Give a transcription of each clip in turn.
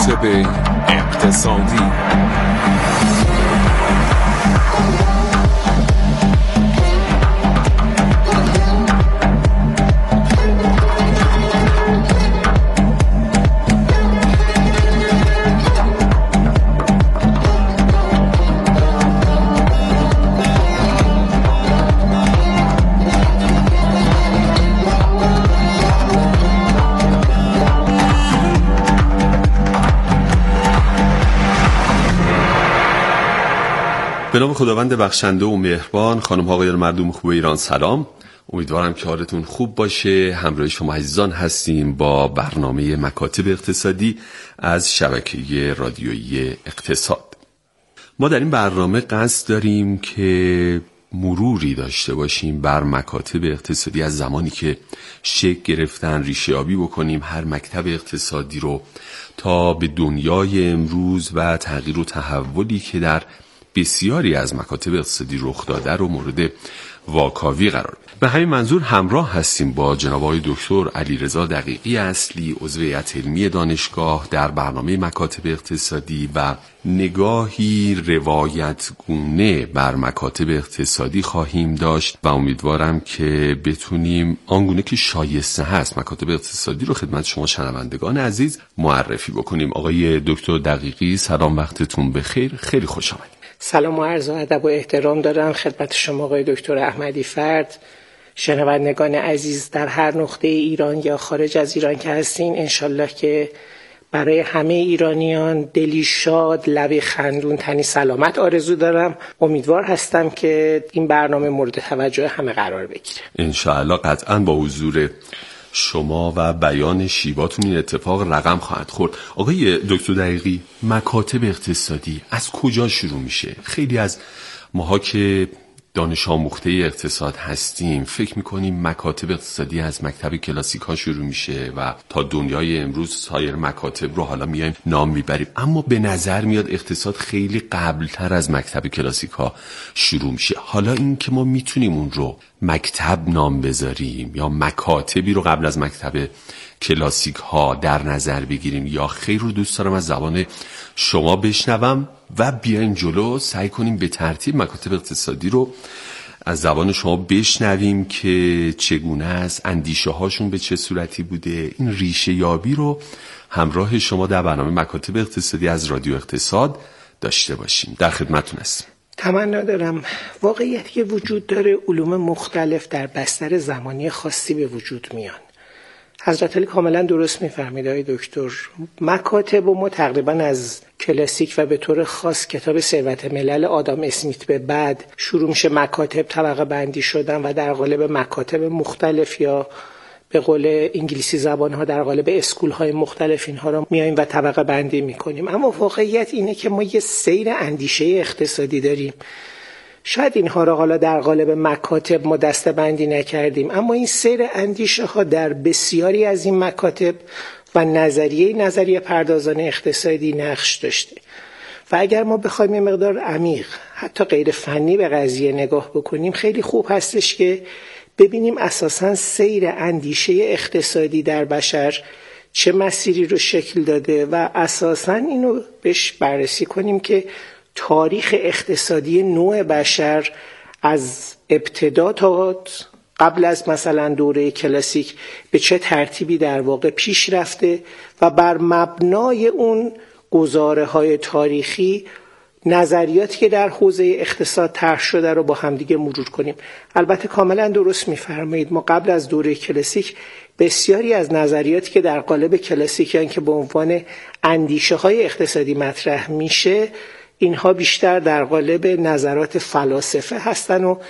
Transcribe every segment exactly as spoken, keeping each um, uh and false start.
مکاتب اقتصادی. به نام خداوند بخشنده و مهربان. خانم ها آقایان مردم خوب ایران سلام. امیدوارم که حالتون خوب باشه. همراه شما عزیزان هستیم با برنامه مکاتب اقتصادی از شبکه رادیویی اقتصاد. ما در این برنامه قصد داریم که مروری داشته باشیم بر مکاتب اقتصادی از زمانی که شکل گرفتن، ریشه یابی بکنیم هر مکتب اقتصادی رو تا به دنیای امروز و تغییر و تحولی که در بسیاری از مکاتب اقتصادی رخ داده رو مورد واکاوی قرار بدیم. به همین منظور همراه هستیم با جناب آقای دکتر علیرضا دقیقی اصلی، عضو هیئت علمی دانشگاه، در برنامه مکاتب اقتصادی و نگاهی روایت گونه بر مکاتب اقتصادی خواهیم داشت و امیدوارم که بتونیم آنگونه که شایسته هست مکاتب اقتصادی رو خدمت شما شنوندگان عزیز معرفی بکنیم. آقای دکتر دقیقی سلام، وقتتون بخیر، خیلی خوش آمدید. سلام و عرض ادب و احترام دارم خدمت شما آقای دکتر احمدی فرد، شنوندگان عزیز در هر نقطه ایران یا خارج از ایران که هستین. انشالله که برای همه ایرانیان دلی شاد، لبی خندون، تنی سلامت آرزو دارم. امیدوار هستم که این برنامه مورد توجه همه قرار بگیره. انشالله قطعا با حضور شما و بیان شیواتون این اتفاق رقم خواهد خورد. آقای دکتر دقیقی، مکاتب اقتصادی از کجا شروع میشه؟ خیلی از ماها که دانش آموخته اقتصاد هستیم فکر میکنیم مکاتب اقتصادی از مکتب کلاسیک ها شروع میشه و تا دنیای امروز سایر مکاتب رو حالا میایم نام میبریم، اما به نظر میاد اقتصاد خیلی قبلتر از مکتب کلاسیک ها شروع میشه. حالا این که ما میتونیم اون رو مکتب نام بذاریم یا مکاتبی رو قبل از مکتب کلاسیک ها در نظر بگیریم یا خیر، رو دوست دارم از زبان شما بشنوم و بیاین جلو سعی کنیم به ترتیب مکاتب اقتصادی رو از زبان شما بشنویم که چگونه است، اندیشه هاشون به چه صورتی بوده. این ریشه یابی رو همراه شما در برنامه مکاتب اقتصادی از رادیو اقتصاد داشته باشیم. در خدمتتون هستیم. تمنا دارم. واقعیتی که وجود داره، علوم مختلف در بستر زمانی خاصی به وجود میان. حضرت علی کاملا درست میفرمید آقای دکتر. مکاتب و ما تقریبا از کلاسیک و به طور خاص کتاب ثروت ملل آدام اسمیت به بعد شروع میشه مکاتب طبقه بندی شدن و در قالب مکاتب مختلف یا به قول انگلیسی زبان ها در قالب اسکول های مختلف اینها رو میایم و طبقه بندی میکنیم. اما واقعیت اینه که ما یه سیر اندیشه اقتصادی داریم. شاید اینها را حالا در قالب مکاتب ما دسته بندی نکردیم، اما این سیر اندیشه ها در بسیاری از این مکاتب و نظریه نظریه پردازان اقتصادی نقش داشته و اگر ما بخوایم یه مقدار عمیق حتی غیر فنی به قضیه نگاه بکنیم، خیلی خوب هستش که ببینیم اساساً سیر اندیشه اقتصادی در بشر چه مسیری رو شکل داده و اساساً اینو بهش بررسی کنیم که تاریخ اقتصادی نوع بشر از ابتدا تا قبل از مثلا دوره کلاسیک به چه ترتیبی در واقع پیش رفته و بر مبنای اون گزاره های تاریخی نظریاتی که در حوزه اقتصاد طرح شده رو با همدیگه مرور کنیم. البته کاملا درست می‌فرمایید، ما قبل از دوره کلاسیک بسیاری از نظریاتی که در قالب کلاسیکیان که به عنوان اندیشه های اقتصادی مطرح میشه، اینها بیشتر در قالب نظرات فلاسفه هستن و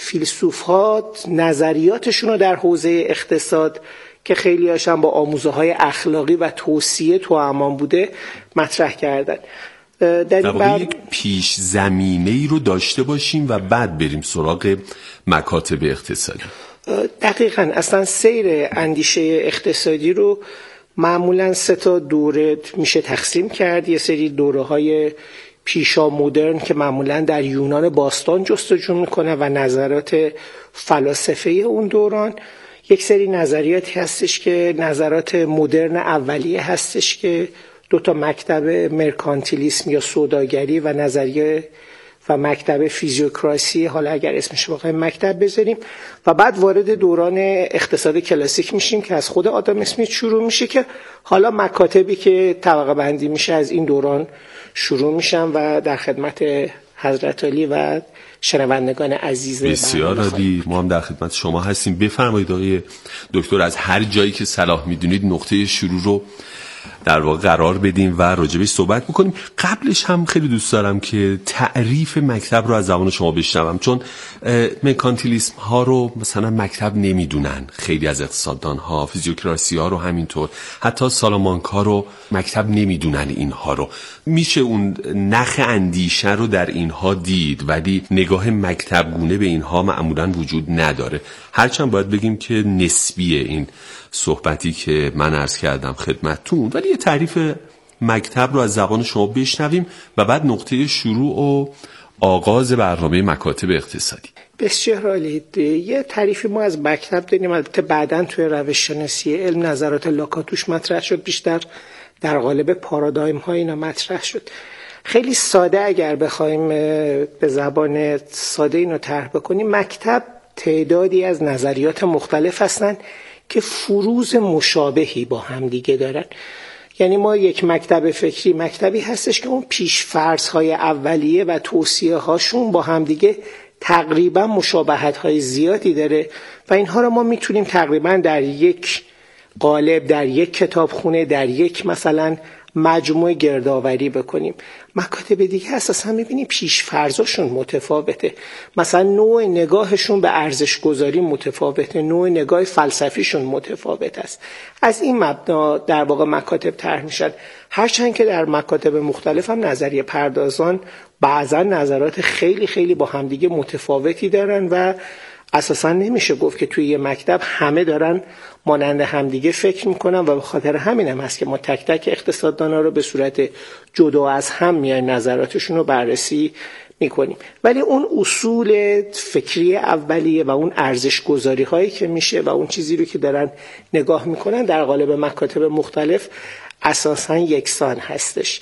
فیلسوفات نظریاتشون رو در حوزه اقتصاد که خیلی هاشن با آموزه های اخلاقی و توصیه توامان بوده مطرح کردن. در این واقع یک پیش زمینه ای رو داشته باشیم و بعد بریم سراغ مکاتب اقتصادی. دقیقاً. اصلا سیر اندیشه اقتصادی رو معمولاً سه تا دوره میشه تقسیم کرد. یه سری دوره های پیشا مدرن که معمولاً در یونان باستان جستجو میکنه و نظرات فلاسفه اون دوران. یک سری نظریاتی هستش که نظرات مدرن اولیه هستش که دو تا مکتب مرکانتیلیسم یا سوداگری و نظریه و مکتب فیزیوکراسی، حالا اگر اسمش رو بخوایم مکتب بذاریم، و بعد وارد دوران اقتصاد کلاسیک میشیم که از خود آدام اسمیت شروع میشه که حالا مکاتبی که طبقه بندی میشه از این دوران شروع میشن و در خدمت حضرت علی و شنوندگان عزیز. بسیار عالی، ما هم در خدمت شما هستیم. بفرمایید آقای دکتر، از هر جایی که صلاح میدونید نقطه شروع رو در واقع قرار بدیم و راجبش صحبت میکنیم. قبلش هم خیلی دوست دارم که تعریف مکتب رو از زبان شما بشنوم، چون مکانتیلیسم ها رو مثلا مکتب نمیدونن، خیلی از اقتصاددان ها، فیزیوکراسی ها رو همینطور، حتی سالامانکا رو مکتب نمیدونن. اینها رو میشه اون نخ اندیشه رو در اینها دید، ولی نگاه مکتب گونه به اینها معمولا وجود نداره. هرچند باید بگیم که نسبیه این صحبتی که من عرض کردم خدمتتون، ولی یه تعریف مکتب رو از زبان شما بشنویم و بعد نقطه شروع و آغاز برنامه مکاتب اقتصادی. بسیار عالی. یه تعریفی ما از مکتب داریم، البته بعداً توی روش شناسی علم نظرات لاکاتوش مطرح شد، بیشتر در قالب پارادایم ها اینا مطرح شد. خیلی ساده اگر بخوایم به زبان ساده اینو طرح بکنیم، مکتب تعدادی از نظریات مختلف هستن که فروز مشابهی با هم دیگه دارن. یعنی ما یک مکتب فکری مکتبی هستش که اون پیش‌فرض‌های اولیه و توصیه هاشون با هم دیگه تقریبا مشابهت های زیادی داره و اینها رو ما میتونیم تقریبا در یک قالب، در یک کتابخونه، در یک مثلا مجموعه گردآوری بکنیم. مکاتب دیگه اساسا میبینیم پیش‌فرضاشون متفاوته، مثلا نوع نگاهشون به ارزش گذاری متفاوته، نوع نگاه فلسفیشون متفاوت است. از این مبنا در واقع مکاتب طرح میشن، هرچند که در مکاتب مختلف هم نظریه پردازان بعضا نظرات خیلی خیلی با همدیگه متفاوتی دارن و اساسا نمیشه گفت که توی یه مکتب همه دارن مانند همدیگه فکر میکنن و به خاطر همین هم هست که ما تک تک اقتصاددانا رو به صورت جدا از هم میایم نظراتشون رو بررسی میکنیم. ولی اون اصول فکری اولیه و اون ارزش گذاری هایی که میشه و اون چیزی رو که دارن نگاه میکنن در قالب مکاتب مختلف اساسا یکسان هستش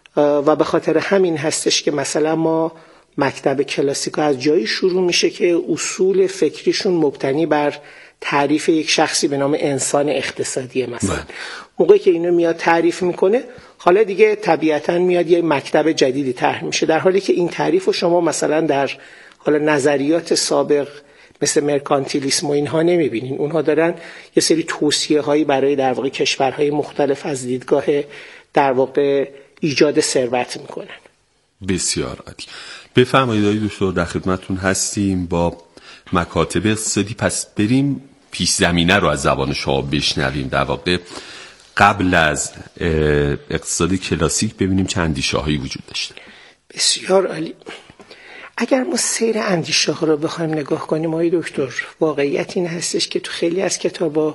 و به خاطر همین هستش که مثلا ما مکتب کلاسیک از جایی شروع میشه که اصول فکریشون مبتنی بر تعریف یک شخصی به نام انسان اقتصادیه. مثلا موقعی که اینو میاد تعریف میکنه، حالا دیگه طبیعتاً میاد یه مکتب جدیدی طرح میشه، در حالی که این تعریف رو شما مثلا در حالا نظریات سابق مثل مرکانتیلیسم و اینها نمیبینین. اونها دارن یه سری توصیه هایی برای در واقع کشورهای مختلف از دیدگاه در واقع ایجاد ثروت میکنن. بسیار عالی. بفرمایید آقای دکتر، در خدمتتون هستیم با مکاتب اقتصادی. پس بریم پیش زمینه رو از زبان شما بشنویم، در واقع قبل از اقتصاد کلاسیک ببینیم چه اندیشه هایی وجود داشته. بسیار عالی. اگر ما سیر اندیشه ها رو بخوایم نگاه کنیم آقای دکتر، واقعیت این هستش که تو خیلی از کتابا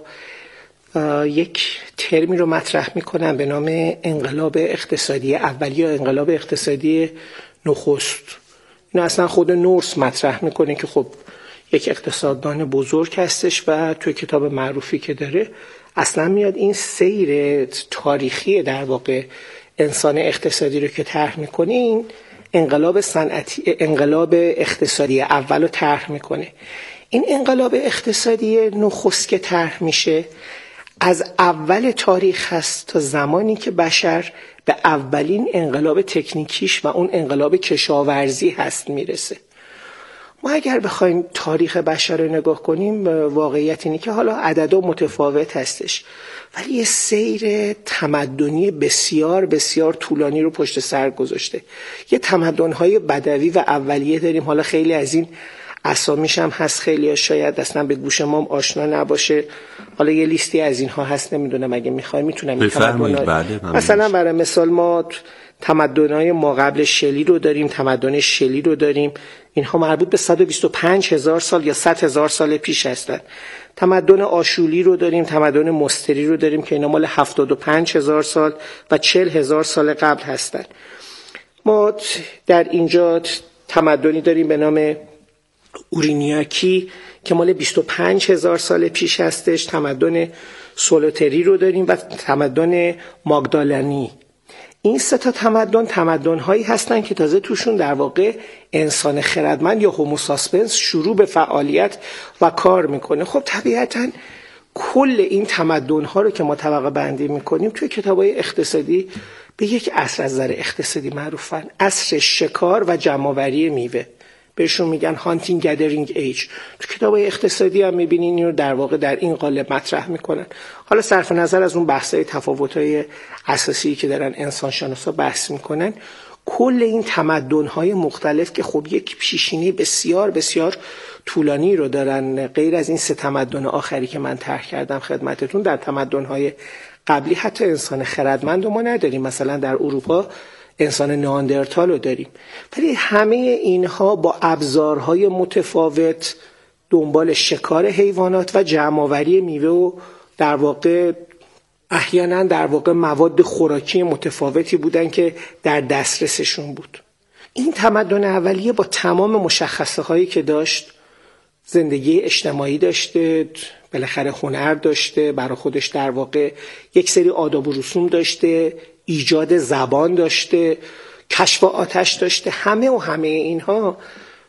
یک ترمی رو مطرح میکنن به نام انقلاب اقتصادی اولی یا انقلاب اقتصادی نخست. این اصلا خود نورس مطرح میکنه که خب یک اقتصاددان بزرگ هستش و توی کتاب معروفی که داره اصلا میاد این سیر تاریخی در واقع انسان اقتصادی رو که طرح میکنه، این انقلاب صنعتی، انقلاب اقتصادی اول رو طرح میکنه. این انقلاب اقتصادی نخست که طرح میشه از اول تاریخ هست تا زمانی که بشر به اولین انقلاب تکنیکیش و اون انقلاب کشاورزی هست میرسه. ما اگر بخوایم تاریخ بشر رو نگاه کنیم، واقعیت اینه که حالا عددا متفاوت هستش ولی یه سیر تمدنی بسیار بسیار طولانی رو پشت سر گذاشته. یه تمدن‌های بدوی و اولیه داریم، حالا خیلی از این اسامیش هم هست، خیلی شاید اصلا به گوش ما آشنا نباشه. حالا یه لیستی از اینها هست، نمیدونم اگه میخوای میتونم این تمدن‌ها مثلا برای مثال ما تمدن‌های ما قبل شلی رو داریم، تمدن شلی رو داریم، اینها مربوط به صد و بیست و پنج هزار سال یا صد هزار سال پیش هستن. تمدن آشولی رو داریم، تمدن مستری رو داریم که اینا مال هفتاد و پنج هزار سال و چهل هزار سال قبل هستن. ما در اینجا تمدنی داریم به نام اورینیاکی که مال بیست و پنج هزار سال پیش هستش. تمدن سولوتری رو داریم و تمدن ماگدالانی. این سه تا تمدن تمدن هایی هستن که تازه توشون در واقع انسان خردمند یا هومو ساسپنس شروع به فعالیت و کار میکنه. خب طبیعتاً کل این تمدن ها رو که ما طبقه بندی میکنیم توی کتابای اقتصادی به یک عصر از نظر اقتصادی معروفن، عصر شکار و جمع‌آوری میوه. بهشون میگن هانتینگ گدرینگ ایج. تو کتابای اقتصادی هم میبینین این رو در واقع در این قالب مطرح میکنن. حالا صرف نظر از اون بحث‌های تفاوت‌های اساسی که دارن انسان شناسا بحث میکنن، کل این تمدن‌های مختلف که خب یک پیشینه بسیار بسیار طولانی رو دارن، غیر از این سه تمدن آخری که من طرح کردم خدمتتون، در تمدن‌های قبلی حتی انسان خردمند رو ما نداریم. مثلا در اروپا انسان نئاندرتال رو داریم، ولی همه اینها با ابزارهای متفاوت دنبال شکار حیوانات و جمع‌آوری میوه و در واقع احیانا در واقع مواد خوراکی متفاوتی بودن که در دسترسشون بود. این تمدن اولیه با تمام مشخصه هایی که داشت، زندگی اجتماعی داشته، بالاخره هنر داشته، برای خودش در واقع یک سری آداب و رسوم داشته، ایجاد زبان داشته، کشف آتش داشته. همه و همه اینها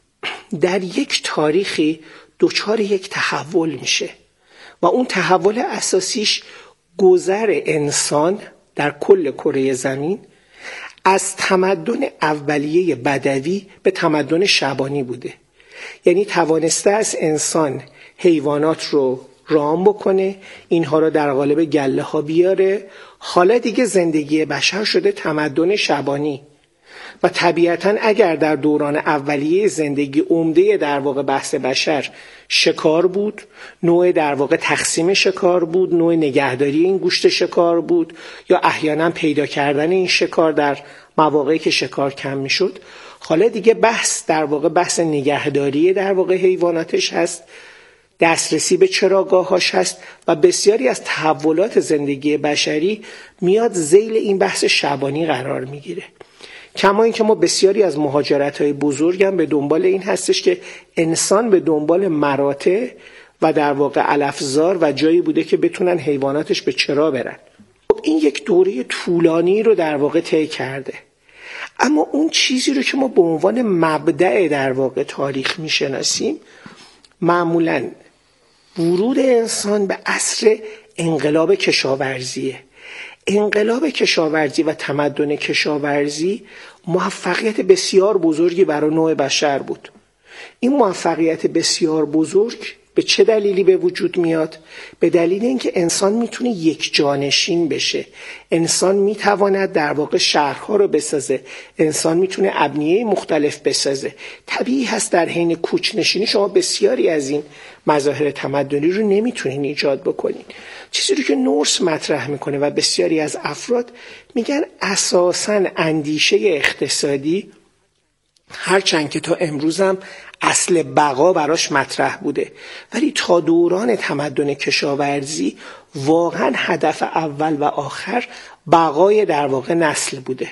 در یک تاریخی دچار یک تحول میشه و اون تحول اساسیش گذر انسان در کل کره زمین از تمدن اولیه بدوی به تمدن شبانی بوده. یعنی توانسته از انسان حیوانات رو رام بکنه، اینها رو در قالب گله ها بیاره. حالا دیگه زندگی بشر شده تمدن شبانی و طبیعتاً اگر در دوران اولیه زندگی عمده در واقع بحث بشر شکار بود، نوع در واقع تقسیم شکار بود، نوع نگهداری این گوشت شکار بود، یا احیانا پیدا کردن این شکار در مواقعی که شکار کم میشد، حالا دیگه بحث در واقع بحث نگهداری در واقع حیواناتش هست، دسترسی به چراگاهاش هست و بسیاری از تحولات زندگی بشری میاد ذیل این بحث شبانی قرار میگیره. کما اینکه ما بسیاری از مهاجرت‌های بزرگ هم به دنبال این هستش که انسان به دنبال مراتع و در واقع علفزار و جایی بوده که بتونن حیواناتش به چرا برن. خب این یک دوره طولانی رو در واقع طی کرده. اما اون چیزی رو که ما به عنوان مبدأ در واقع تاریخ میشناسیم معمولاً ورود انسان به عصر انقلاب کشاورزیه. انقلاب کشاورزی و تمدن کشاورزی موفقیت بسیار بزرگی برای نوع بشر بود. این موفقیت بسیار بزرگ به چه دلیلی به وجود میاد؟ به دلیل اینکه انسان میتونه یک جانشین بشه، انسان میتواند در واقع شهرها رو بسازه، انسان میتونه ابنیه مختلف بسازه. طبیعی هست در حین کوچنشینی شما بسیاری از این مظاهر تمدنی رو نمیتونین ایجاد بکنین. چیزی رو که نورس مطرح میکنه و بسیاری از افراد میگن اساساً اندیشه اقتصادی، هرچند که تا امروزم اصل بقا براش مطرح بوده، ولی تا دوران تمدن کشاورزی واقعا هدف اول و آخر بقای در واقع نسل بوده.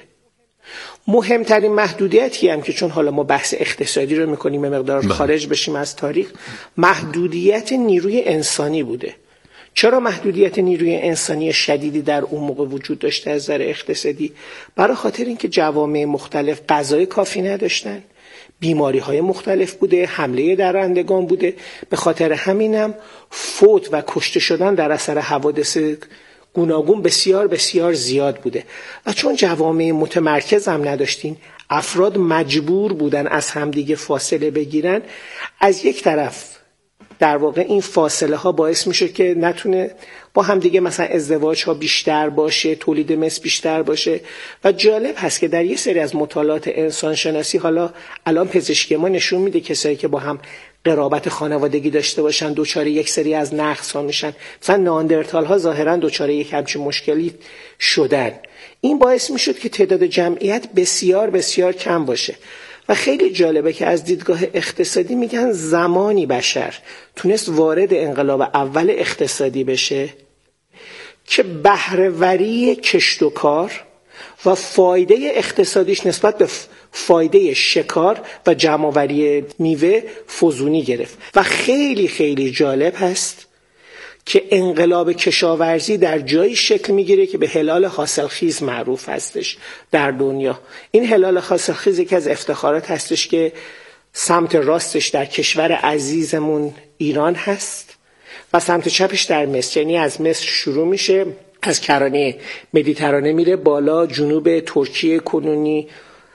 مهمترین محدودیتی هم که چون حالا ما بحث اقتصادی رو میکنیم به مقدار خارج بشیم از تاریخ، محدودیت نیروی انسانی بوده. چرا محدودیت نیروی انسانی شدیدی در اون موقع وجود داشته از نظر اقتصادی؟ برای خاطر اینکه جوامع مختلف غذای کافی نداشتن، بیماری های مختلف بوده، حمله درندگان بوده. به خاطر همینم فوت و کشته شدن در اثر حوادث گوناگون بسیار بسیار زیاد بوده. و چون جوامع متمرکز هم نداشتین، افراد مجبور بودن از همدیگه فاصله بگیرن. از یک طرف در واقع این فاصله ها باعث میشه که نتونه با هم دیگه مثلا ازدواج ها بیشتر باشه، تولید مثل بیشتر باشه. و جالب هست که در یه سری از مطالعات انسان شناسی، حالا الان پزشکی ما نشون میده کسایی که با هم قرابت خانوادگی داشته باشن دوچاره یک سری از نقص ها میشن. مثلا نئاندرتال ها ظاهرا دوچاره یک همچین مشکلی شدن. این باعث میشد که تعداد جمعیت بسیار بسیار کم باشه. و خیلی جالبه که از دیدگاه اقتصادی میگن زمانی بشر تونست وارد انقلاب اول اقتصادی بشه که بهره‌وری کشت و کار و فایده اقتصادیش نسبت به فایده شکار و جمع‌آوری میوه فزونی گرفت. و خیلی خیلی جالب هست که انقلاب کشاورزی در جایی شکل میگیره که به هلال حاصلخیز معروف هستش در دنیا. این هلال حاصلخیز یکی از افتخارات هستش که سمت راستش در کشور عزیزمون ایران هست و سمت چپش در مصر، یعنی از مصر شروع میشه، از کرانه مدیترانه میره بالا، جنوب ترکیه کنونی،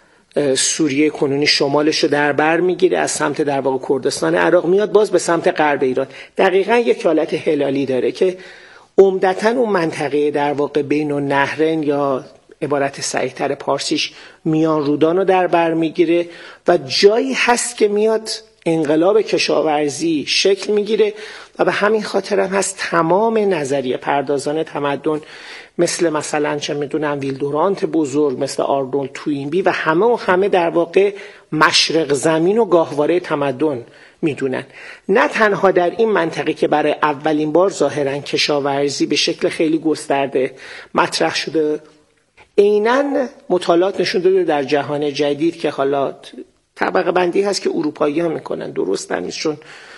سوریه کنونی شمالش رو در بر میگیره، از سمت در واقع کردستان عراق میاد باز به سمت غرب ایران. دقیقاً یک حالت هلالی داره که عمدتاً اون منطقه در واقع بین النهرین یا عبارت صحیح‌تر پارسیش میان رودان رو در بر میگیره و جایی هست که میاد انقلاب کشاورزی شکل میگیره و به همین خاطر هم هست تمام نظریه پردازان تمدن مثل مثلا چه میدونم ویل دورانت بزرگ، مثل آرنولد توینبی و همه و همه در واقع مشرق زمین و گاهواره تمدن میدونن. نه تنها در این منطقه که برای اولین بار ظاهرا کشاورزی به شکل خیلی گسترده مطرح شده، عیناً مطالعات نشون داده در جهان جدید که حالا طبقه بندی هست که اروپایی ها میکنن، درست نیست، چون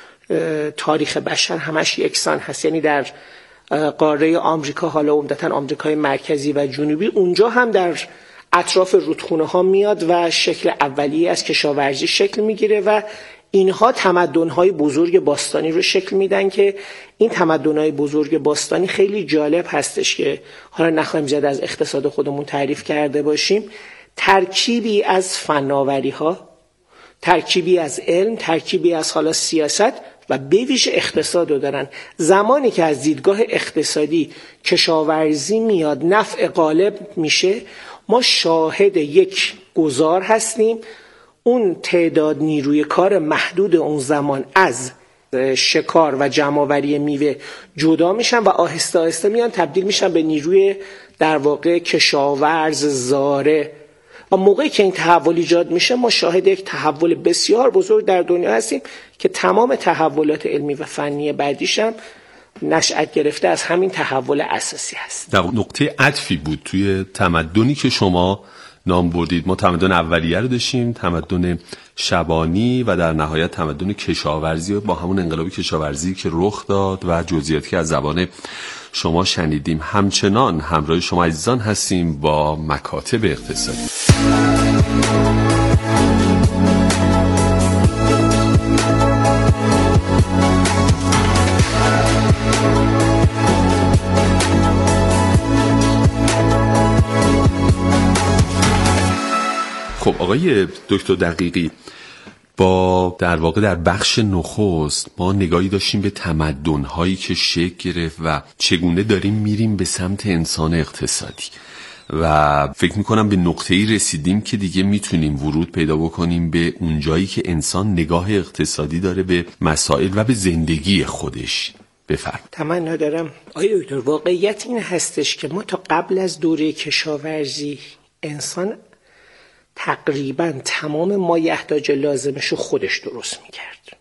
تاریخ بشر همش یکسان هست. یعنی در قاره آمریکا، حالا عمدتاً آمریکای مرکزی و جنوبی، اونجا هم در اطراف رودخونه ها میاد و شکل اولیه از کشاورزی شکل میگیره و اینها تمدن‌های بزرگ باستانی رو شکل میدن که این تمدن‌های بزرگ باستانی خیلی جالب هستش که حالا نخواهیم زیاد از اقتصاد خودمون تعریف کرده باشیم، ترکیبی از فناوری‌ها، ترکیبی از علم، ترکیبی از حالا سیاست و به ویژه اقتصاد رو دارن. زمانی که از دیدگاه اقتصادی کشاورزی میاد نفع غالب میشه، ما شاهد یک گذار هستیم. اون تعداد نیروی کار محدود اون زمان از شکار و جمع‌آوری میوه جدا میشن و آهسته آهسته میان تبدیل میشن به نیروی در واقع کشاورز زاره. و موقعی که این تحول ایجاد میشه ما شاهد یک تحول بسیار بزرگ در دنیا هستیم که تمام تحولات علمی و فنی بعدیش هم نشأت گرفته از همین تحول اساسی هست. در نقطه عطفی بود توی تمدنی که شما نام بردید. ما تمدن اولیه رو داشتیم، تمدن شبانی و در نهایت تمدن کشاورزی با همون انقلاب کشاورزی که رخ داد و جزئیاتی که از زبان شما شنیدیم. همچنان همراه شما عزیزان هستیم با مکاتب اقتصادی. خب آقای دکتر دقیقی، با در واقع در بخش نخست ما نگاهی داشتیم به تمدن‌هایی که شکل گرفت و چگونه داریم میریم به سمت انسان اقتصادی و فکر میکنم به نقطه‌ای رسیدیم که دیگه میتونیم ورود پیدا بکنیم به اونجایی که انسان نگاه اقتصادی داره به مسائل و به زندگی خودش. بفرمایید. تمنا دارم آقای دکتر، واقعیت این هستش که ما تا قبل از دوره کشاورزی انسان تقریبا تمام مایحتاج لازمش رو خودش درست میکرد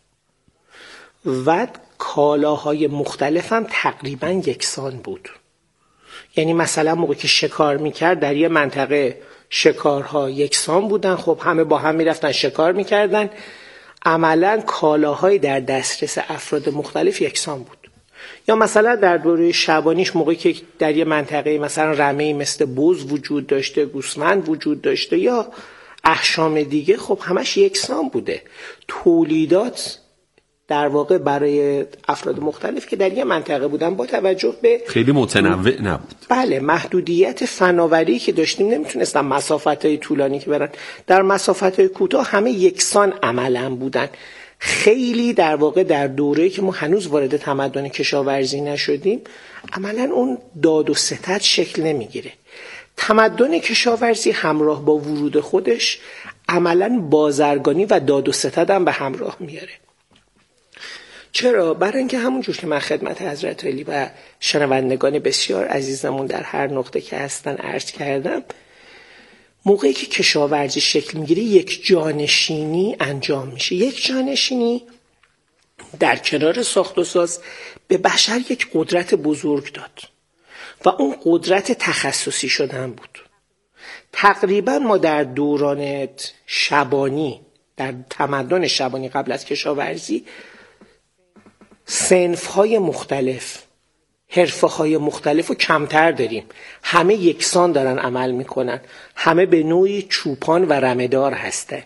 و کالاهای مختلف هم تقریبا یکسان بود. یعنی مثلا موقعی که شکار میکرد در یه منطقه شکارها یکسان بودن، خب همه با هم میرفتن شکار میکردن، عملا کالاهای در دسترس افراد مختلف یکسان بود. یا مثلا در دوره شبانیش موقعی که در یه منطقه مثلا رمه‌ای مثل بز وجود داشته، گوسفند وجود داشته یا احشام دیگه، خب همش یکسان بوده. تولیدات در واقع برای افراد مختلف که در یه منطقه بودن با توجه به خیلی متنوع نبود. بله، محدودیت فناوری که داشتیم نمیتونستن مسافت‌های طولانی که برن، در مسافت‌های کوتاه همه یکسان عملاً بودن. خیلی در واقع در دوره‌ای که ما هنوز وارد تمدن کشاورزی نشدیم عملاً اون داد و ستد شکل نمیگیره. تمدن کشاورزی همراه با ورود خودش عملاً بازرگانی و داد و ستد هم به همراه میاره. چرا؟ برای اینکه همونجور که من خدمت حضرت علی و شنوندگان بسیار عزیزمون در هر نقطه که هستن عرض کردم، موقعی که کشاورزی شکل میگیره یک جانشینی انجام میشه. یک جانشینی در کنار ساخت و ساز به بشر یک قدرت بزرگ داد و اون قدرت تخصصی شدن بود. تقریبا ما در دوران شبانی، در تمدن شبانی قبل از کشاورزی، صنف‌های مختلف حرفه‌های مختلف رو کمتر داریم. همه یکسان دارن عمل میکنن، همه به نوعی چوپان و رمه‌دار هستن.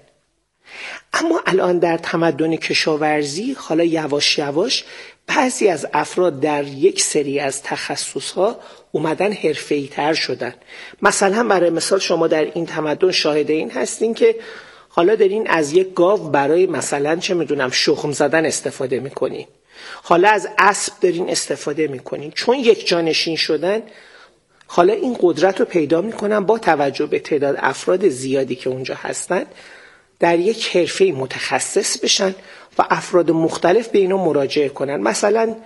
اما الان در تمدن کشاورزی حالا یواش یواش بعضی از افراد در یک سری از تخصصها اومدن حرفه‌ای تر شدن. مثلا برای مثال شما در این تمدن شاهد این هستین که حالا دارین از یک گاو برای مثلا چه میدونم شخم زدن استفاده میکنین، حالا از اسب دارین استفاده میکنین. چون یک جانشین شدن حالا این قدرت رو پیدا میکنن با توجه به تعداد افراد زیادی که اونجا هستن در یک حرفه متخصص بشن و افراد مختلف به اینا مراجعه کنن. مثلا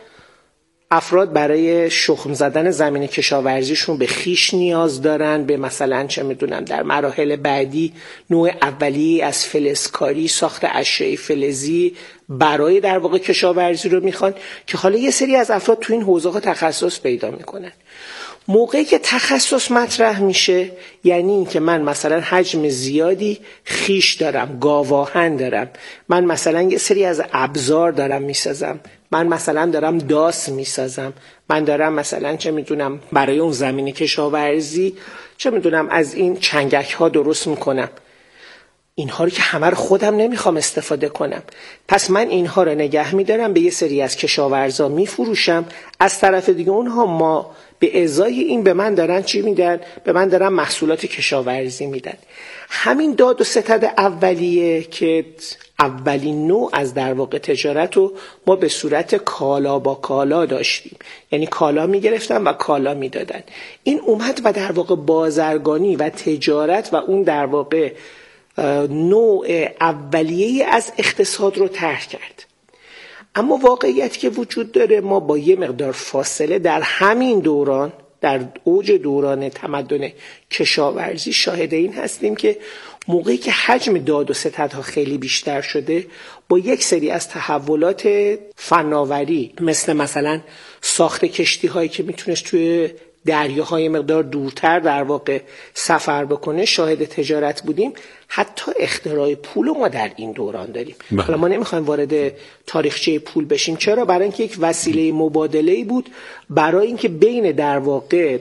افراد برای شخم زدن زمین کشاورزیشون به خیش نیاز دارن، به مثلا چه میدونم در مراحل بعدی نوع اولیه از فلزکاری، ساخت اشیاء فلزی برای در واقع کشاورزی رو میخوان که حالا یه سری از افراد تو این حوزه ها تخصص پیدا میکنن. موقعی که تخصص مطرح میشه یعنی این که من مثلا حجم زیادی خیش دارم، گاواهن دارم، من مثلا یه سری از ابزار دارم میسازم، من مثلا دارم داس میسازم، من دارم مثلا چه میدونم برای اون زمین کشاورزی چه میدونم از این چنگک ها درست میکنم. اینها رو که همه رو خودم نمیخوام استفاده کنم، پس من اینها رو نگه میدارم به یه سری از کشاورزا میفروشم. از طرف دیگه اونها ما به ازای این به من دارن چی میدن؟ به من دارن محصولات کشاورزی میدن. همین داد و ستد اولیه که اولین نوع از در واقع تجارت رو ما به صورت کالا با کالا داشتیم، یعنی کالا میگرفتن و کالا میدادن. این اومد و در واقع بازرگانی و تجارت و اون در واقع نوع اولیه از اقتصاد رو طرح کرد. اما واقعیت که وجود داره ما با یه مقدار فاصله در همین دوران، در اوج دوران تمدن کشاورزی شاهد این هستیم که موقعی که حجم داد و ستدها خیلی بیشتر شده با یک سری از تحولات فناوری مثل مثلا ساخت کشتی هایی که میتونست توی دریاهای مقدار دورتر در واقع سفر بکنه شاهد تجارت بودیم. حتی اختراع پول رو ما در این دوران داریم. حالا ما نمیخوایم وارد تاریخچه پول بشیم. چرا؟ برای اینکه یک وسیله مبادله‌ای بود برای اینکه بین در واقع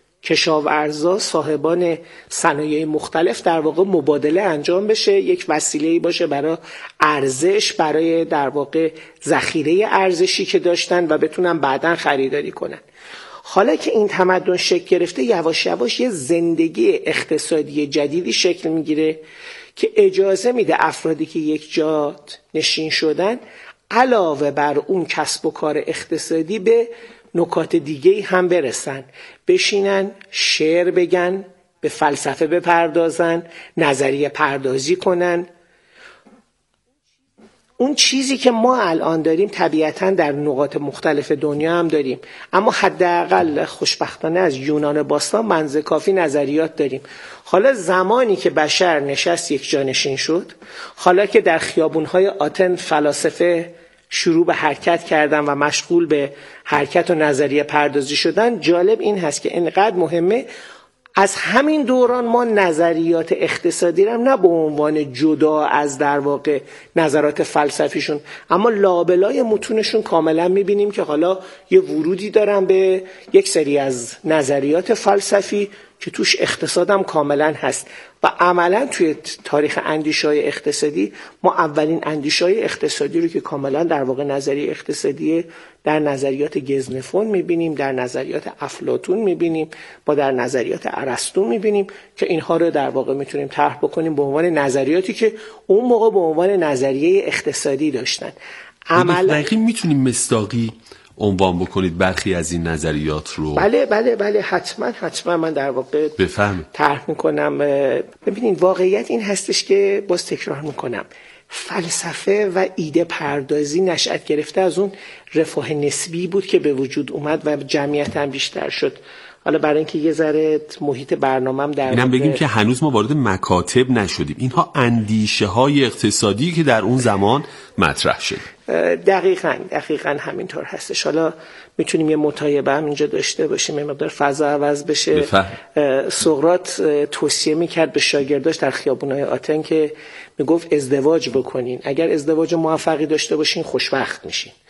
کشاورزا صاحبان صنایع مختلف در واقع مبادله انجام بشه، یک وسیله‌ای باشه برای ارزش، برای در واقع ذخیره ارزشی که داشتن و بتونن بعداً خریداری کنن. حالا که این تمدن شکل گرفته یواش یواش یه زندگی اقتصادی جدیدی شکل میگیره که اجازه میده افرادی که یک جا نشین شدن علاوه بر اون کسب و کار اقتصادی به نکات دیگه‌ای هم برسن، بشینن شعر بگن، به فلسفه بپردازن، نظریه پردازی کنن. اون چیزی که ما الان داریم طبیعتاً در نقاط مختلف دنیا هم داریم، اما حداقل خوشبختانه از یونان باستان منځ کافی نظریات داریم. حالا زمانی که بشر نشست یک جانشین شد، حالا که در خیابون‌های آتن فلاسفه شروع به حرکت کردن و مشغول به حرکت و نظریه پردازی شدن، جالب این هست که اینقدر مهمه از همین دوران ما نظریات اقتصادی رو نه به عنوان جدا از در واقع نظرات فلسفیشون اما لابلای متونشون کاملا میبینیم که حالا یه ورودی دارن به یک سری از نظریات فلسفی که توش اقتصادم کاملا هست. و عملا توی تاریخ اندیشه‌های اقتصادی ما اولین اندیشه‌های اقتصادی رو که کاملا در واقع نظریه اقتصادی در نظریات گزنفون میبینیم، در نظریات افلاطون میبینیم، با در نظریات ارسطو میبینیم که اینها رو در واقع میتونیم طرح بکنیم به عنوان نظریاتی که اون موقع به عنوان نظریه اقتصادی داشتن. عملا دقیقاً میتونیم مصداقی عنوان بکنید برخی از این نظریات رو؟ بله بله بله حتما حتما من در واقع بفهم طرح میکنم. ببینید واقعیت این هستش که باز تکرار میکنم فلسفه و ایده پردازی نشأت گرفته از اون رفاه نسبی بود که به وجود اومد و جمعیت هم بیشتر شد. حالا برای اینکه یه ذره محیط برنامه‌ام در اینم بگیم که هنوز ما وارد مکاتب نشدیم، اینها اندیشه های اقتصادی که در اون زمان مطرح شد. دقیقاً دقیقاً همینطور هستش. حالا میتونیم یه مطالبه هم اینجا داشته باشیم، یه مقدار فضا عوض بشه. سقراط توصیه میکرد به شاگرداش در خیابونای آتن که میگفت ازدواج بکنین، اگر ازدواج موفقی داشته باشین خوشبخت میشین،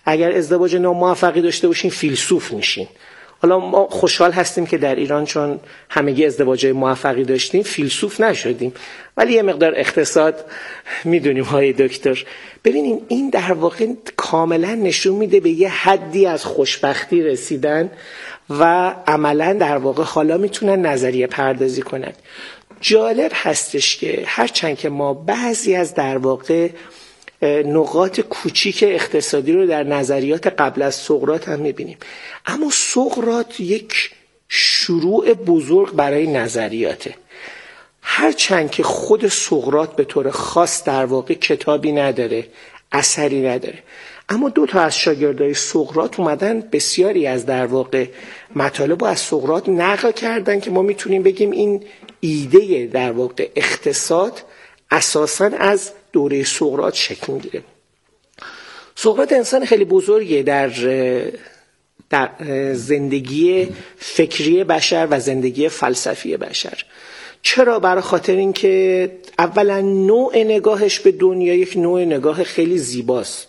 اگر ازدواج ناموفقی داشته باشین فیلسوف میشین. حالا ما خوشحال هستیم که در ایران چون همگی ازدواجهای موفقی داشتیم فیلسوف نشدیم، ولی یه مقدار اقتصاد میدونیم های دکتر. ببینیم این در واقع کاملا نشون میده به یه حدی از خوشبختی رسیدن و عملا در واقع حالا میتونن نظریه پردازی کنن. جالب هستش که هرچند که ما بعضی از در واقع نقاط کوچیک اقتصادی رو در نظریات قبل از سقراط هم میبینیم، اما سقراط یک شروع بزرگ برای نظریاته. هرچند که خود سقراط به طور خاص در واقع کتابی نداره، اثری نداره، اما دو تا از شاگردای سقراط اومدن بسیاری از در واقع مطالب رو از سقراط نقل کردن که ما میتونیم بگیم این ایده در واقع اقتصاد اساساً از دوره سقراط شکل میگیره. سقراط انسان خیلی بزرگیه در در زندگی فکری بشر و زندگی فلسفی بشر. چرا؟ برای خاطر اینکه اولا نوع نگاهش به دنیا یک نوع نگاه خیلی زیباست.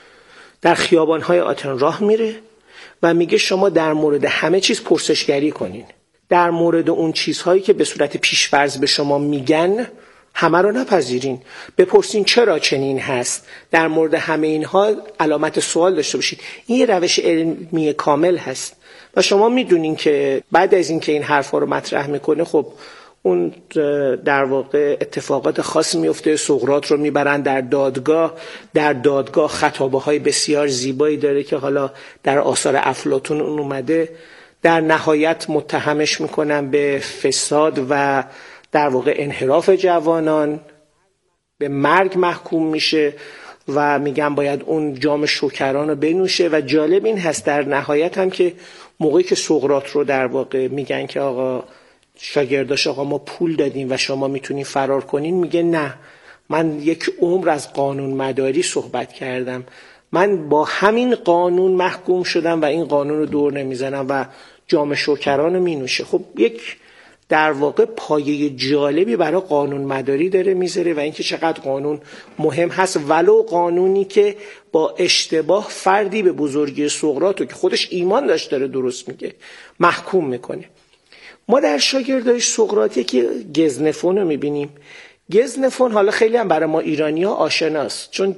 در خیابان‌های آتن راه میره و میگه شما در مورد همه چیز پرسشگری کنین. در مورد اون چیزهایی که به صورت پیش‌فرض به شما میگن همه رو نپذیرین، بپرسین چرا چنین هست، در مورد همه اینها علامت سوال داشته باشین. این یه روش علمی کامل هست و شما میدونین که بعد از این که این حرفا رو مطرح میکنه خب اون در واقع اتفاقات خاص میفته. سقراط رو میبرن در دادگاه، در دادگاه خطابه های بسیار زیبایی داره که حالا در آثار افلاطون اون اومده. در نهایت متهمش میکنن به فساد و در واقع انحراف جوانان، به مرگ محکوم میشه و میگن باید اون جام شوکران رو بنوشه. و جالب این هست در نهایت هم که موقعی که سقراط رو در واقع میگن که آقا شاگرداش آقا ما پول دادیم و شما میتونین فرار کنین، میگه نه، من یک عمر از قانون مداری صحبت کردم، من با همین قانون محکوم شدم و این قانون رو دور نمیزنم و جام شوکران رو مینوشه. خب یک در واقع پایه جالبی برای قانون مداری داره میذاره و اینکه چقدر قانون مهم هست، ولو قانونی که با اشتباه فردی به بزرگی سقراط که خودش ایمان داشت داره درست میگه محکوم میکنه. ما در شاگردای سقراطی که گزنفون رو میبینیم. گزنفون حالا خیلی هم برای ما ایرانی ها آشناست، چون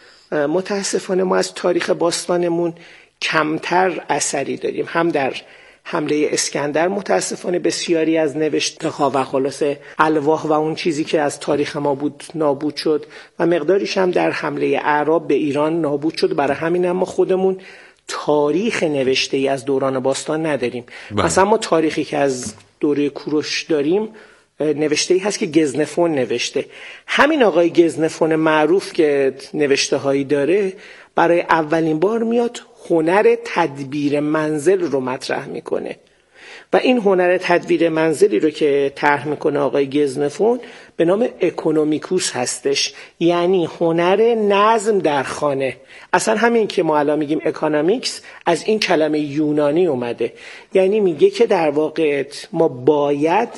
متاسفانه ما از تاریخ باستانمون کمتر اثری داریم. هم در حمله اسکندر متاسفانه بسیاری از نوشته ها و خلاصه الواح و اون چیزی که از تاریخ ما بود نابود شد و مقداریش هم در حمله اعراب به ایران نابود شد. برای همین هم ما خودمون تاریخ نوشته ای از دوران باستان نداریم. بله. مثلا ما تاریخی که از دوره کوروش داریم نوشته ای هست که گزنفون نوشته. همین آقای گزنفون معروف که نوشته هایی داره برای اولین بار میاد هنر تدبیر منزل رو مطرح میکنه و این هنر تدبیر منزلی رو که طرح میکنه آقای گزنفون به نام اکونومیکوس هستش، یعنی هنر نظم در خانه. اصلا همین که ما الان میگیم اکونومیکس از این کلمه یونانی اومده، یعنی میگه که در واقع ما باید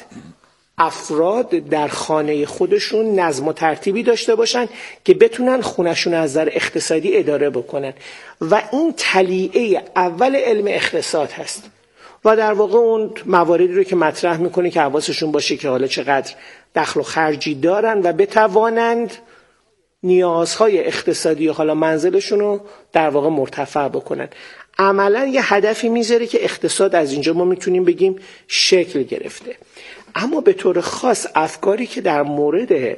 افراد در خانه خودشون نظم و ترتیبی داشته باشن که بتونن خونشون از نظر اقتصادی اداره بکنن و این تلیعه اول علم اقتصاد هست و در واقع اون مواردی رو که مطرح میکنه که حواسشون باشه که حالا چقدر دخل و خرجی دارن و بتوانند نیازهای اقتصادی و حالا منزلشون رو در واقع مرتفع بکنن. عملا یه هدفی میذاره که اقتصاد از اینجا ما میتونیم بگیم شکل گرفته. اما به طور خاص افکاری که در مورد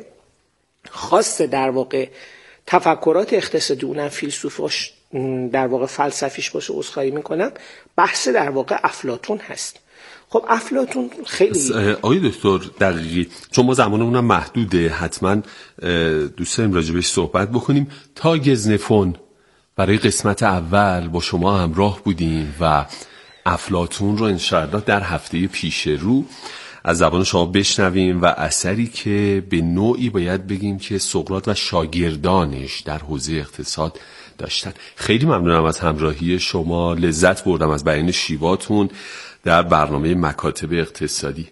خاص در واقع تفکرات اقتصادی اونم فیلسوفاش در واقع فلسفیش باشه عذرخواهی میکنم، بحث در واقع افلاطون هست. خب افلاطون خیلی آقای دکتر دقیقی، چون ما زمانمون هم محدوده، حتما دوست داریم راجع بهش صحبت بکنیم. تا گزنفون برای قسمت اول با شما همراه بودیم و افلاطون رو انشاءالله در هفته پیش رو از زبان شما بشنویم و اثری که به نوعی باید بگیم که سقراط و شاگردانش در حوزه اقتصاد داشتن. خیلی ممنونم از همراهی شما، لذت بردم از بیان شیواتون در برنامه مکاتب اقتصادی.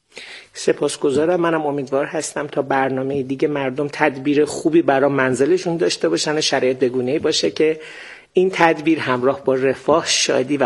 سپاسگزارم. منم امیدوار هستم تا برنامه دیگه مردم تدبیر خوبی برای منزلشون داشته باشن، شرایط بگونه‌ای باشه که این تدبیر همراه با رفاه، شادی و